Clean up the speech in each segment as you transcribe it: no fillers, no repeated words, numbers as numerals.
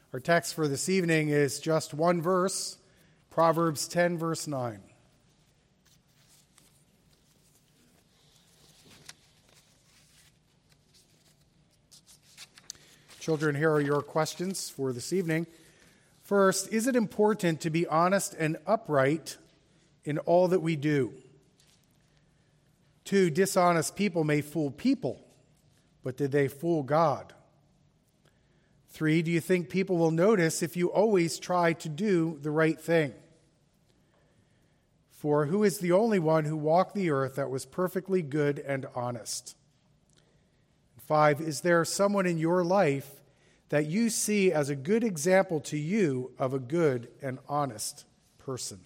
Our text for this evening is just one verse, Proverbs 10, verse 9. Children, here are your questions for this evening. First, is it important to be honest and upright in all that we do? 2, dishonest people may fool people, but did they fool God? 3, do you think people will notice if you always try to do the right thing? 4, who is the only one who walked the earth that was perfectly good and honest? 5, is there someone in your life that you see as a good example to you of a good and honest person?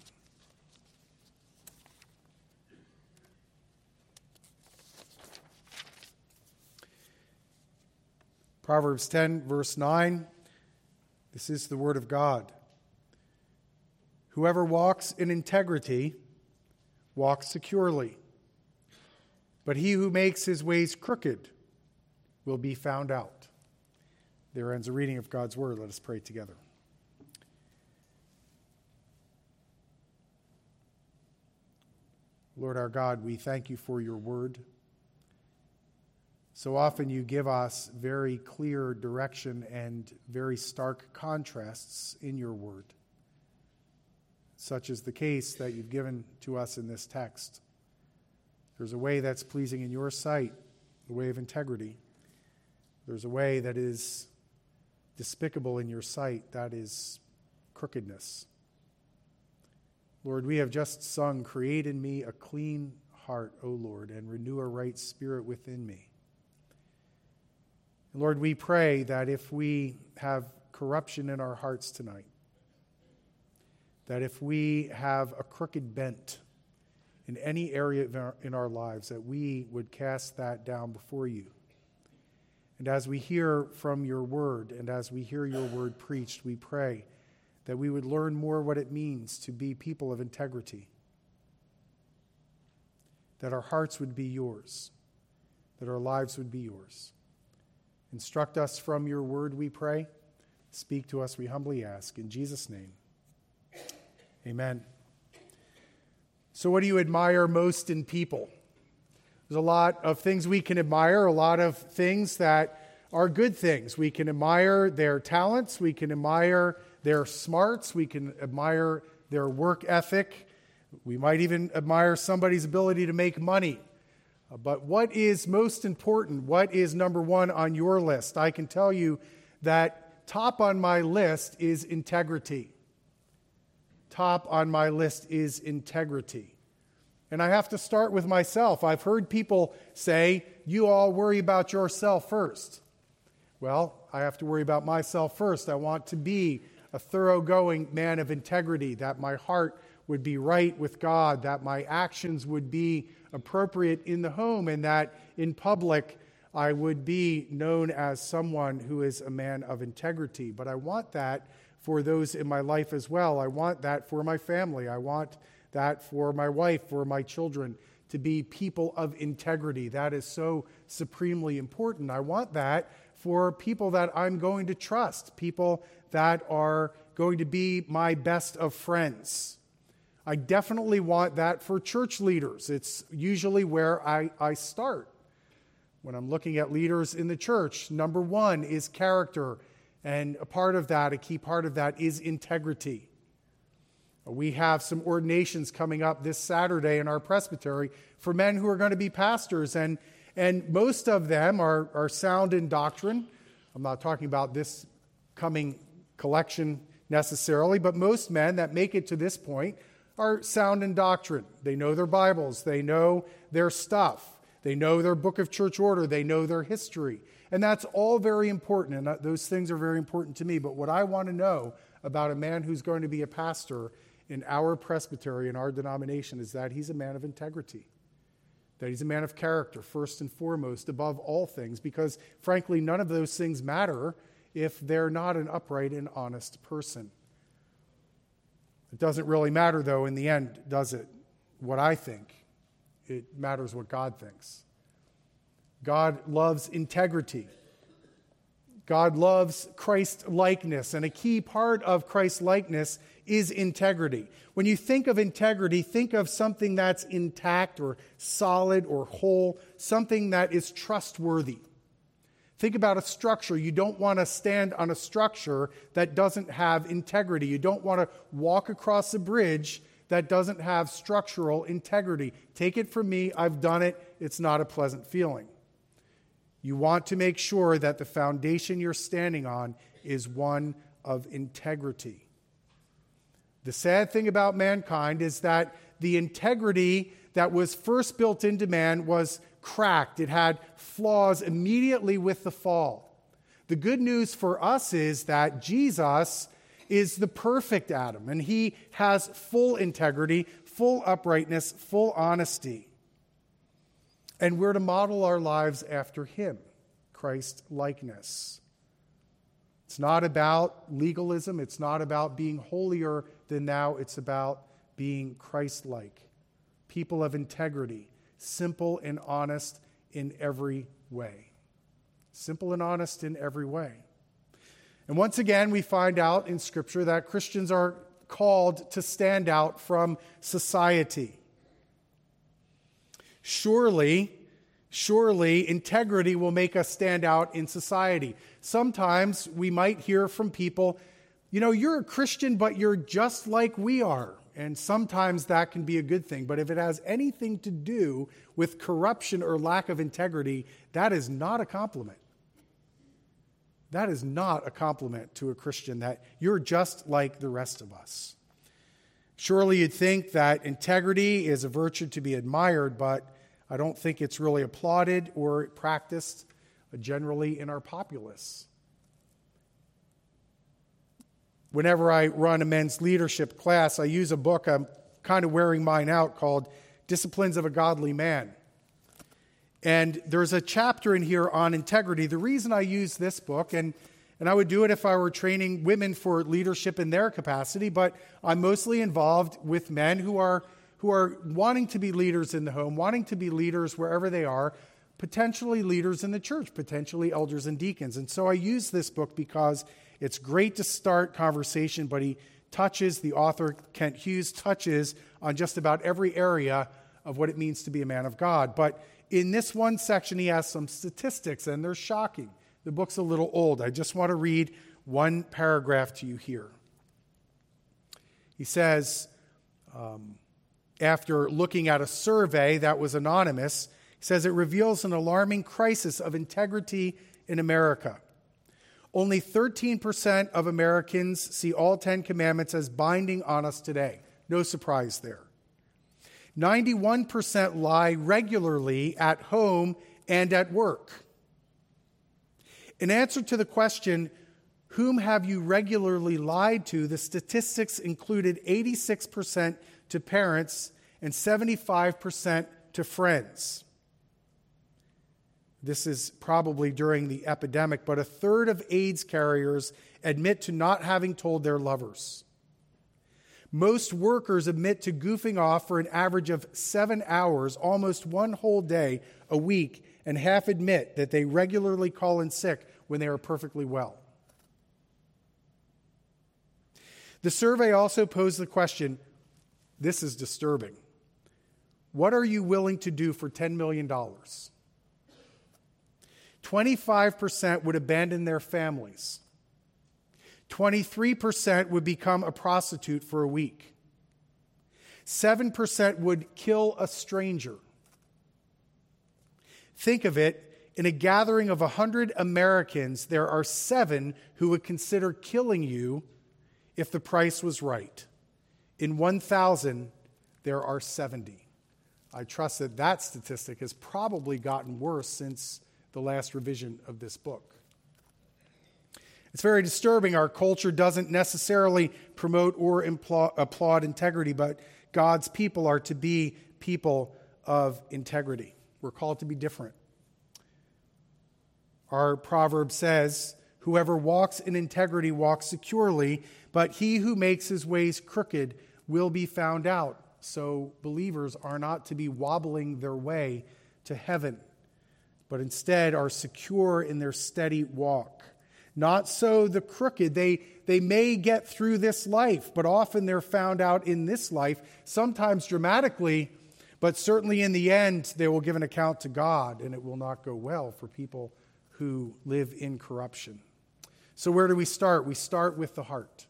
Proverbs 10, verse 9, this is the word of God. Whoever walks in integrity walks securely, but he who makes his ways crooked will be found out. There ends a reading of God's word. Let us pray together. Lord our God, we thank you for your word. So often you give us very clear direction and very stark contrasts in your word. Such is the case that you've given to us in this text. There's a way that's pleasing in your sight, the way of integrity. There's a way that is despicable in your sight, that is crookedness. Lord, we have just sung, "Create in me a clean heart, O Lord, and renew a right spirit within me." Lord, we pray that if we have corruption in our hearts tonight, that if we have a crooked bent in any area in our lives, that we would cast that down before you. And as we hear from your word, and as we hear your word preached, we pray that we would learn more what it means to be people of integrity, that our hearts would be yours, that our lives would be yours. Instruct us from your word, we pray. Speak to us, we humbly ask. In Jesus' name, amen. So what do you admire most in people? There's a lot of things we can admire, a lot of things that are good things. We can admire their talents, we can admire their smarts, we can admire their work ethic. We might even admire somebody's ability to make money. But what is most important? What is number one on your list? I can tell you that top on my list is integrity. Top on my list is integrity. And I have to start with myself. I've heard people say, you all worry about yourself first. Well, I have to worry about myself first. I want to be a thoroughgoing man of integrity, that my heart would be right with God, that my actions would be appropriate in the home, and that in public I would be known as someone who is a man of integrity. But I want that for those in my life as well. I want that for my family. I want that for my wife, for my children, to be people of integrity. That is so supremely important. I want that for people that I'm going to trust, people that are going to be my best of friends. I definitely want that for church leaders. It's usually where I start. When I'm looking at leaders in the church, number one is character. And a key part of that is integrity. We have some ordinations coming up this Saturday in our presbytery for men who are going to be pastors. And most of them are sound in doctrine. I'm not talking about this coming collection necessarily, but most men that make it to this point are sound in doctrine. They know their Bibles. They know their stuff. They know their book of church order. They know their history. And that's all very important, and those things are very important to me. But what I want to know about a man who's going to be a pastor in our presbytery, in our denomination, is that he's a man of integrity, that he's a man of character, first and foremost, above all things, because, frankly, none of those things matter if they're not an upright and honest person. It doesn't really matter, though, in the end, does it? What I think. It matters what God thinks. God loves integrity. God loves Christ-likeness, and a key part of Christ-likeness is integrity. When you think of integrity, think of something that's intact or solid or whole, something that is trustworthy. Think about a structure. You don't want to stand on a structure that doesn't have integrity. You don't want to walk across a bridge that doesn't have structural integrity. Take it from me, I've done it. It's not a pleasant feeling. You want to make sure that the foundation you're standing on is one of integrity. The sad thing about mankind is that the integrity that was first built into man was cracked. It had flaws immediately with the fall. The good news for us is that Jesus is the perfect Adam, and he has full integrity, full uprightness, full honesty. And we're to model our lives after him, Christ-likeness. It's not about legalism. It's not about being holier than thou. It's about being Christ-like. People of integrity, simple and honest in every way. Simple and honest in every way. And once again, we find out in Scripture that Christians are called to stand out from society. Surely, integrity will make us stand out in society. Sometimes we might hear from people, you're a Christian, but you're just like we are. And sometimes that can be a good thing. But if it has anything to do with corruption or lack of integrity, that is not a compliment. That is not a compliment to a Christian, that you're just like the rest of us. Surely you'd think that integrity is a virtue to be admired, but I don't think it's really applauded or practiced generally in our populace. Whenever I run a men's leadership class, I use a book, I'm kind of wearing mine out, called Disciplines of a Godly Man. And there's a chapter in here on integrity. The reason I use this book, and I would do it if I were training women for leadership in their capacity, but I'm mostly involved with men who are wanting to be leaders in the home, wanting to be leaders wherever they are, potentially leaders in the church, potentially elders and deacons. And so I use this book because it's great to start conversation, but the author, Kent Hughes, touches on just about every area of what it means to be a man of God. But in this one section, he has some statistics, and they're shocking. The book's a little old. I just want to read one paragraph to you here. He says, after looking at a survey that was anonymous, he says it reveals an alarming crisis of integrity in America. Only 13% of Americans see all 10 commandments as binding on us today. No surprise there. 91% lie regularly at home and at work. In answer to the question, whom have you regularly lied to, the statistics included 86% to parents and 75% to friends. This is probably during the epidemic, but a third of AIDS carriers admit to not having told their lovers. Most workers admit to goofing off for an average of 7 hours, almost one whole day a week, and half admit that they regularly call in sick when they are perfectly well. The survey also posed the question, this is disturbing, what are you willing to do for $10 million? 25% would abandon their families. 23% would become a prostitute for a week. 7% would kill a stranger. Think of it, in a gathering of 100 Americans, there are 7 who would consider killing you if the price was right. In 1,000, there are 70. I trust that statistic has probably gotten worse since the last revision of this book. It's very disturbing. Our culture doesn't necessarily promote or applaud integrity, but God's people are to be people of integrity. We're called to be different. Our proverb says, whoever walks in integrity walks securely, but he who makes his ways crooked will be found out. So believers are not to be wobbling their way to heaven, but instead are secure in their steady walk. Not so the crooked. They may get through this life, but often they're found out in this life, sometimes dramatically, but certainly in the end, they will give an account to God, and it will not go well for people who live in corruption. So where do we start? We start with the heart.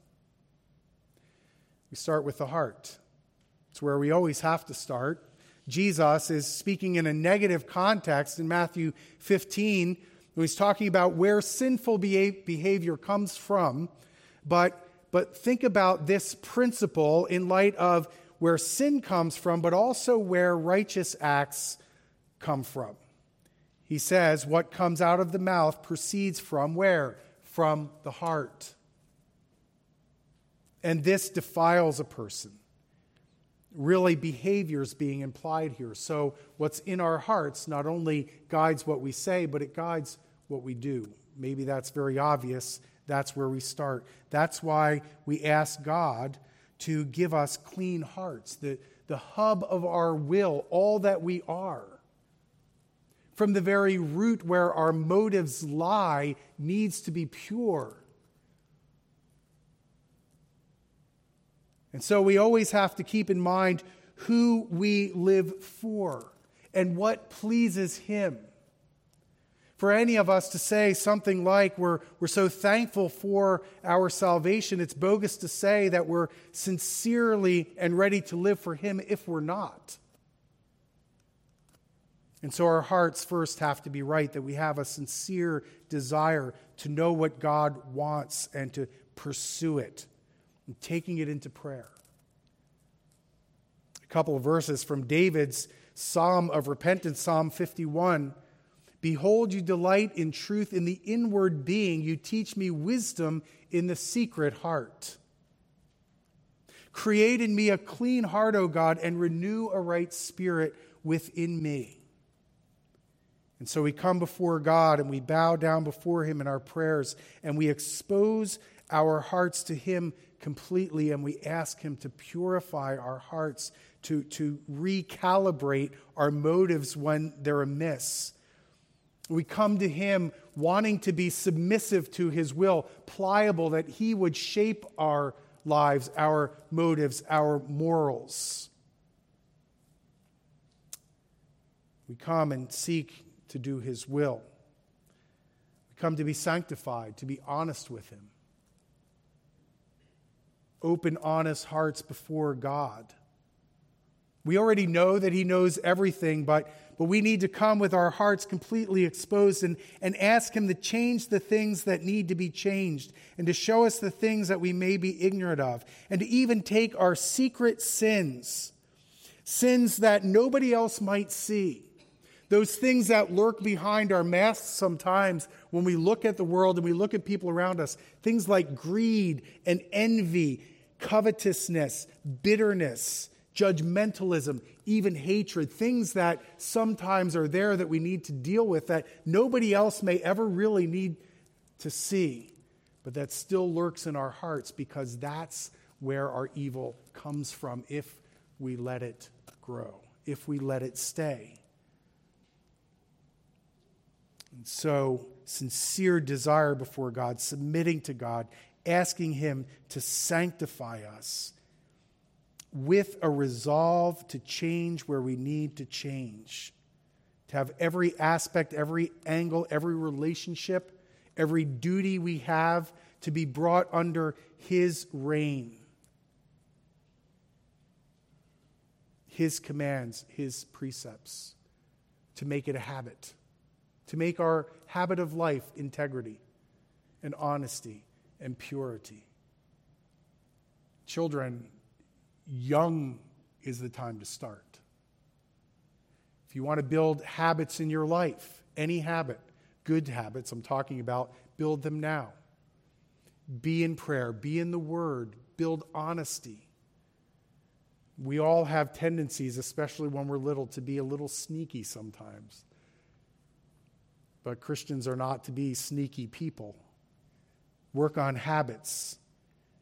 We start with the heart. It's where we always have to start. Jesus is speaking in a negative context in Matthew 15, when he's talking about where sinful behavior comes from. But think about this principle in light of where sin comes from, but also where righteous acts come from. He says, what comes out of the mouth proceeds from where? From the heart. And this defiles a person. Really, behavior is being implied here. So what's in our hearts not only guides what we say, but it guides what we do. Maybe that's very obvious. That's where we start. That's why we ask God to give us clean hearts, the hub of our will, all that we are. From the very root where our motives lie needs to be pure. And so we always have to keep in mind who we live for and what pleases Him. For any of us to say something like we're so thankful for our salvation, it's bogus to say that we're sincerely and ready to live for Him if we're not. And so our hearts first have to be right, that we have a sincere desire to know what God wants and to pursue it, and taking it into prayer. A couple of verses from David's Psalm of Repentance, Psalm 51. Behold, you delight in truth in the inward being. You teach me wisdom in the secret heart. Create in me a clean heart, O God, and renew a right spirit within me. And so we come before God and we bow down before Him in our prayers and we expose our hearts to Him completely, and we ask Him to purify our hearts, to recalibrate our motives when they're amiss. We come to Him wanting to be submissive to His will, pliable, that He would shape our lives, our motives, our morals. We come and seek to do His will. We come to be sanctified, to be honest with Him. Open, honest hearts before God. We already know that He knows everything, but we need to come with our hearts completely exposed and ask Him to change the things that need to be changed and to show us the things that we may be ignorant of, and to even take our secret sins that nobody else might see, those things that lurk behind our masks sometimes when we look at the world and we look at people around us, things like greed and envy, covetousness, bitterness, judgmentalism, even hatred, things that sometimes are there that we need to deal with that nobody else may ever really need to see, but that still lurks in our hearts because that's where our evil comes from if we let it grow, if we let it stay. And so, sincere desire before God, submitting to God, asking Him to sanctify us with a resolve to change where we need to change, to have every aspect, every angle, every relationship, every duty we have to be brought under His reign, His commands, His precepts, to make it a habit, to make our habit of life integrity and honesty and purity. Children, young is the time to start. If you want to build habits in your life, any habit, good habits I'm talking about, build them now. Be in prayer, be in the Word, build honesty. We all have tendencies, especially when we're little, to be a little sneaky sometimes. But Christians are not to be sneaky people. Work on habits.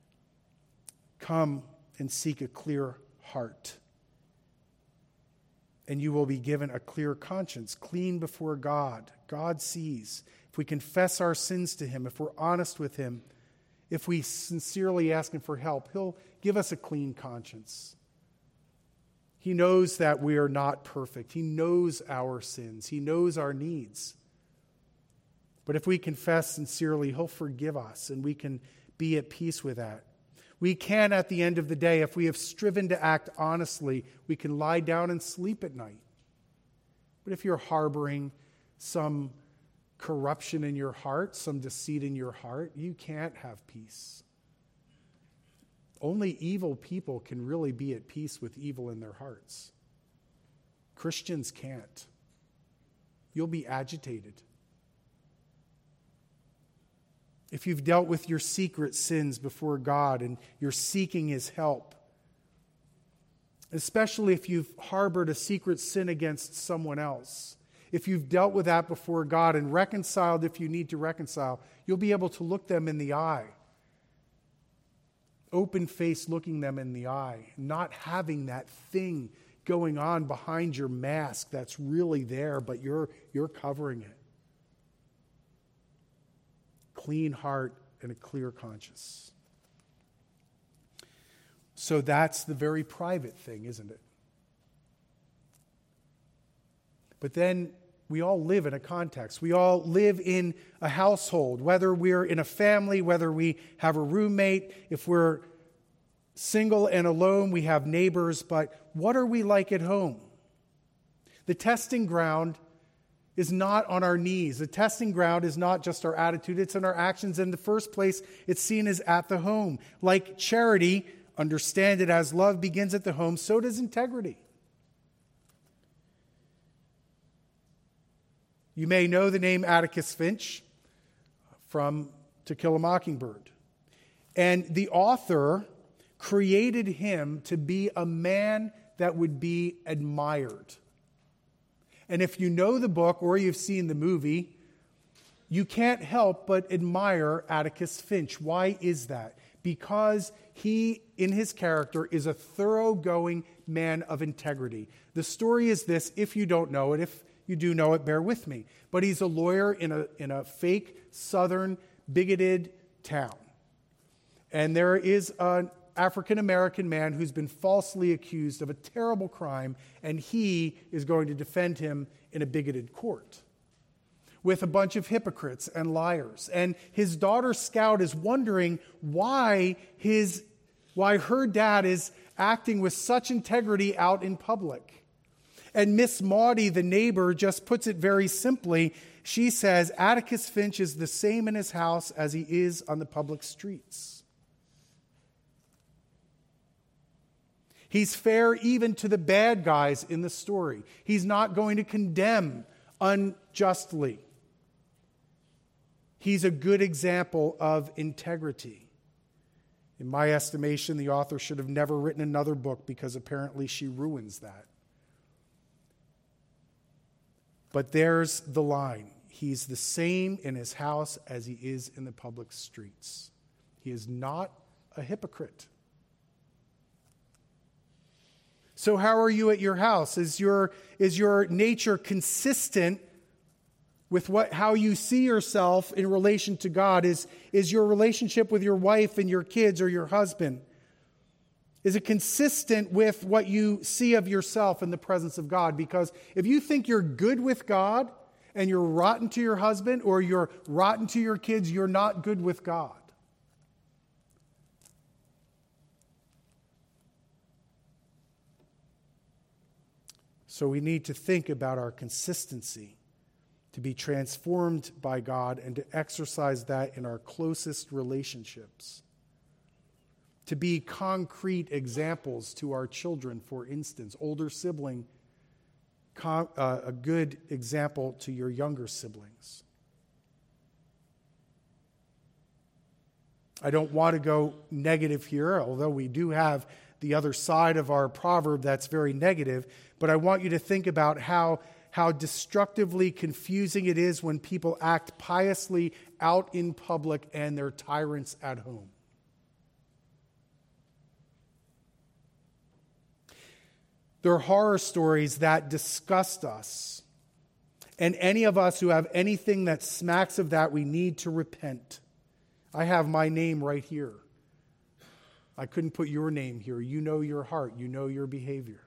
Come and seek a clear heart. and you will be given a clear conscience, clean before God. God sees. If we confess our sins to him, if we're honest with him, if we sincerely ask him for help, he'll give us a clean conscience. He knows that we are not perfect. He knows our sins. He knows our needs. But if we confess sincerely, he'll forgive us, and we can be at peace with that. We can, at the end of the day, if we have striven to act honestly, we can lie down and sleep at night. But if you're harboring some corruption in your heart, some deceit in your heart, you can't have peace. Only evil people can really be at peace with evil in their hearts. Christians can't. You'll be agitated. If you've dealt with your secret sins before God and you're seeking his help, especially if you've harbored a secret sin against someone else, if you've dealt with that before God and reconciled if you need to reconcile, you'll be able to look them in the eye, open face looking them in the eye, not having that thing going on behind your mask that's really there, but you're covering it. Clean heart and a clear conscience. So that's the very private thing, isn't it? But then we all live in a context. We all live in a household, whether we're in a family, whether we have a roommate, if we're single and alone, we have neighbors. But what are we like at home? The testing ground is not on our knees. The testing ground is not just our attitude, it's in our actions. In the first place, it's seen as at the home. Like charity, understand it as love begins at the home, so does integrity. You may know the name Atticus Finch from To Kill a Mockingbird. And the author created him to be a man that would be admired. And if you know the book or you've seen the movie, you can't help but admire Atticus Finch. Why is that? Because he, in his character, is a thoroughgoing man of integrity. The story is this, if you don't know it. If you do know it, bear with me. But he's a lawyer in a fake, southern, bigoted town. And there is an African-American man who's been falsely accused of a terrible crime, and he is going to defend him in a bigoted court with a bunch of hypocrites and liars. And his daughter Scout is wondering why her dad is acting with such integrity out in public. And Miss Maudie, the neighbor, just puts it very simply. She says, Atticus Finch is the same in his house as he is on the public streets. He's fair even to the bad guys in the story. He's not going to condemn unjustly. He's a good example of integrity. In my estimation, the author should have never written another book because apparently she ruins that. But there's the line. He's the same in his house as he is in the public streets. He is not a hypocrite. So how are you at your house? Is your nature consistent with how you see yourself in relation to God? Is your relationship with your wife and your kids or your husband? Is it consistent with what you see of yourself in the presence of God? Because if you think you're good with God and you're rotten to your husband or you're rotten to your kids, you're not good with God. So we need to think about our consistency, to be transformed by God and to exercise that in our closest relationships. To be concrete examples to our children, for instance, older sibling, a good example to your younger siblings. I don't want to go negative here, although we do have the other side of our proverb that's very negative, but I want you to think about how destructively confusing it is when people act piously out in public and they're tyrants at home. They're horror stories that disgust us. And any of us who have anything that smacks of that, we need to repent. I have my name right here. I couldn't put your name here. You know your heart. You know your behavior.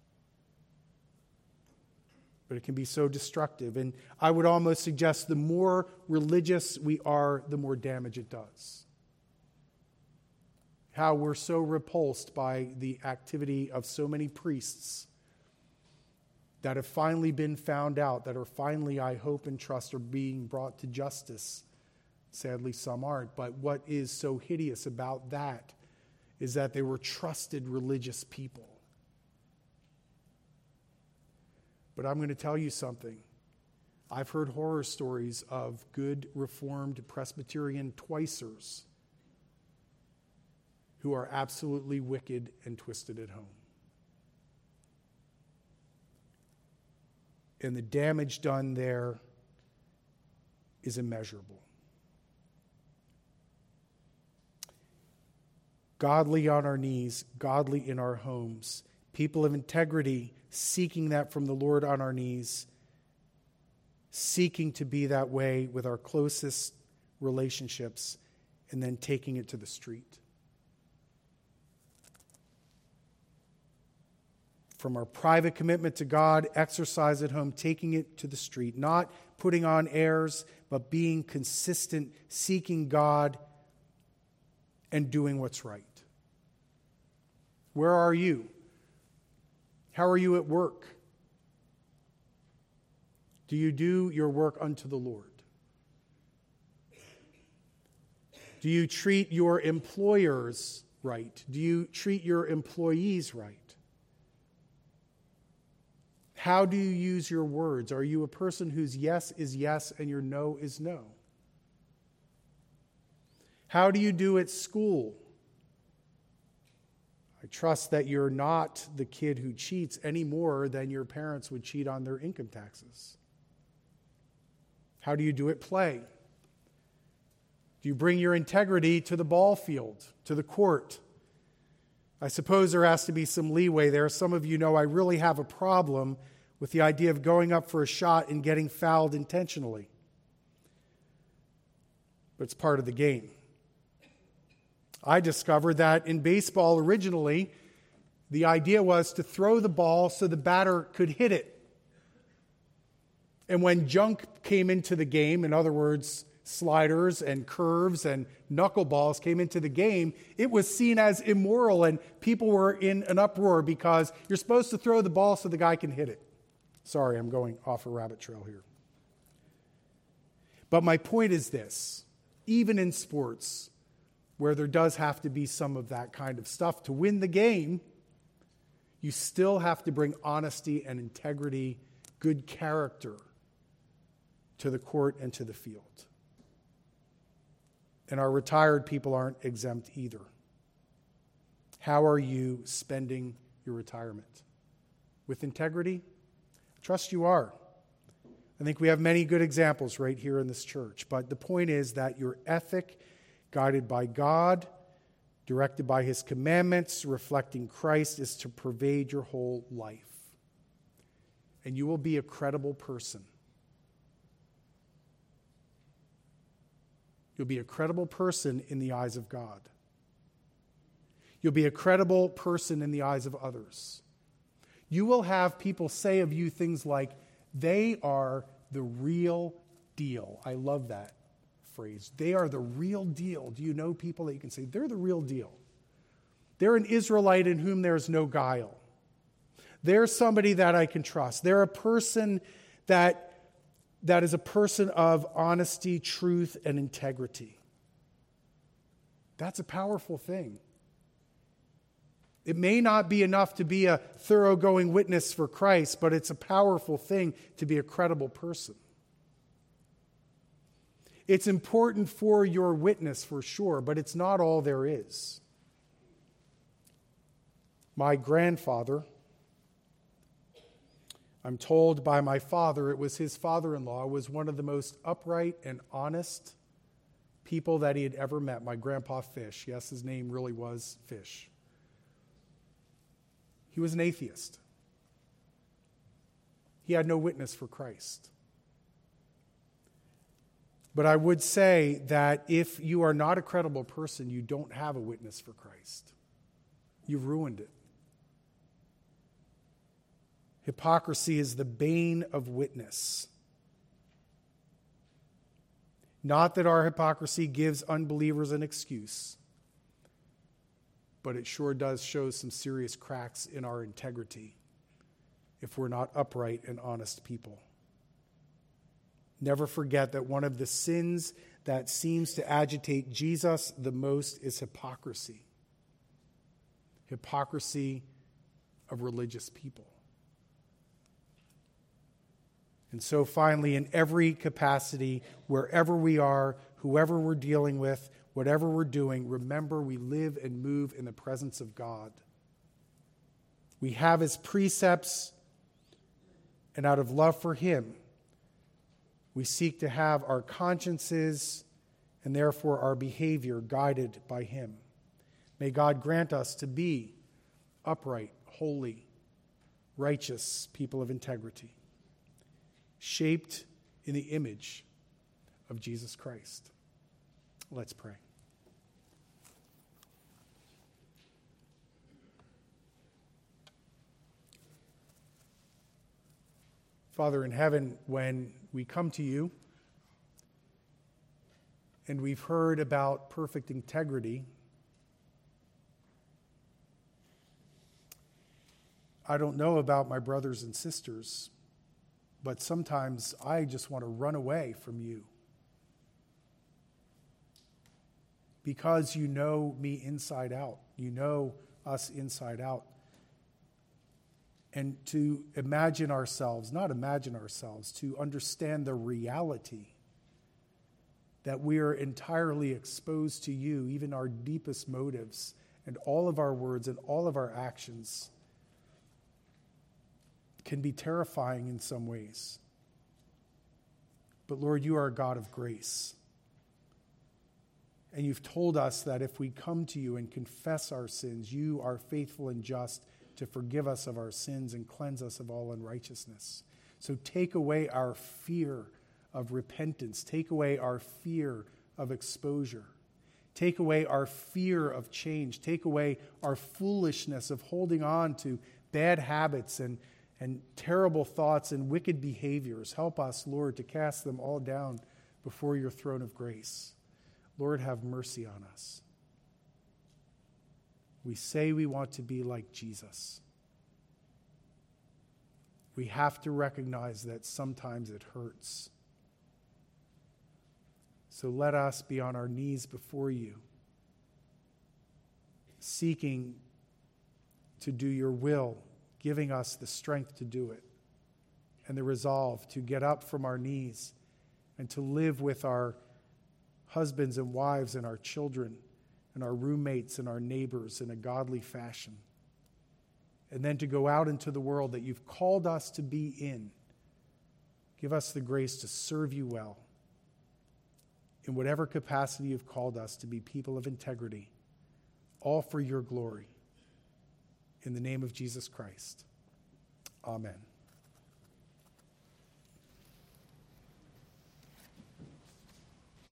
But it can be so destructive. And I would almost suggest the more religious we are, the more damage it does. How we're so repulsed by the activity of so many priests that have finally been found out, that are finally, I hope and trust, are being brought to justice. Sadly, some aren't. But what is so hideous about that is that they were trusted religious people. But I'm going to tell you something. I've heard horror stories of good Reformed Presbyterian twicers who are absolutely wicked and twisted at home. And the damage done there is immeasurable. Godly on our knees, godly in our homes, people of integrity seeking that from the Lord on our knees, seeking to be that way with our closest relationships, and then taking it to the street. From our private commitment to God, exercise at home, taking it to the street, not putting on airs, but being consistent, seeking God, and doing what's right. Where are you? How are you at work? Do you do your work unto the Lord? Do you treat your employers right? Do you treat your employees right? How do you use your words? Are you a person whose yes is yes and your no is no? How do you do at school? I trust that you're not the kid who cheats any more than your parents would cheat on their income taxes. How do you do at play? Do you bring your integrity to the ball field, to the court? I suppose there has to be some leeway there. Some of you know I really have a problem with the idea of going up for a shot and getting fouled intentionally. But it's part of the game. I discovered that in baseball originally, the idea was to throw the ball so the batter could hit it. And when junk came into the game, in other words, sliders and curves and knuckleballs came into the game, it was seen as immoral and people were in an uproar because you're supposed to throw the ball so the guy can hit it. Sorry, I'm going off a rabbit trail here. But my point is this, even in sports, where there does have to be some of that kind of stuff to win the game, you still have to bring honesty and integrity, good character to the court and to the field. And our retired people aren't exempt either. How are you spending your retirement? With integrity? Trust you are. I think we have many good examples right here in this church. But the point is that your ethic, guided by God, directed by His commandments, reflecting Christ, is to pervade your whole life. And you will be a credible person. You'll be a credible person in the eyes of God. You'll be a credible person in the eyes of others. You will have people say of you things like, they are the real deal. I love that phrase. They are the real deal. Do you know people that you can say, they're the real deal? They're an Israelite in whom there's no guile. They're somebody that I can trust. They're a person that is a person of honesty, truth, and integrity. That's a powerful thing. It may not be enough to be a thoroughgoing witness for Christ, but it's a powerful thing to be a credible person. It's important for your witness, for sure, but it's not all there is. My grandfather, I'm told by my father, it was his father-in-law, was one of the most upright and honest people that he had ever met. My grandpa Fish. Yes, his name really was Fish. He was an atheist. He had no witness for Christ. But I would say that if you are not a credible person, you don't have a witness for Christ. You've ruined it. Hypocrisy is the bane of witness. Not that our hypocrisy gives unbelievers an excuse, but it sure does show some serious cracks in our integrity if we're not upright and honest people. Never forget that one of the sins that seems to agitate Jesus the most is hypocrisy. Hypocrisy of religious people. And so finally, in every capacity, wherever we are, whoever we're dealing with, whatever we're doing, remember we live and move in the presence of God. We have his precepts, and out of love for him, we seek to have our consciences and therefore our behavior guided by him. May God grant us to be upright, holy, righteous people of integrity, shaped in the image of Jesus Christ. Let's pray. Father in heaven, when we come to you and we've heard about perfect integrity, I don't know about my brothers and sisters, but sometimes I just want to run away from you. Because you know me inside out. You know us inside out. And to imagine ourselves, not imagine ourselves, to understand the reality that we are entirely exposed to you, even our deepest motives, and all of our words and all of our actions can be terrifying in some ways. But Lord, you are a God of grace. And you've told us that if we come to you and confess our sins, you are faithful and just to forgive us of our sins and cleanse us of all unrighteousness. So take away our fear of repentance. Take away our fear of exposure. Take away our fear of change. Take away our foolishness of holding on to bad habits and terrible thoughts and wicked behaviors. Help us, Lord, to cast them all down before your throne of grace. Lord, have mercy on us. We say we want to be like Jesus. We have to recognize that sometimes it hurts. So let us be on our knees before you, seeking to do your will, giving us the strength to do it and the resolve to get up from our knees and to live with our husbands and wives and our children and our roommates and our neighbors in a godly fashion. And then to go out into the world that you've called us to be in. Give us the grace to serve you well in whatever capacity you've called us to be people of integrity, all for your glory. In the name of Jesus Christ. Amen.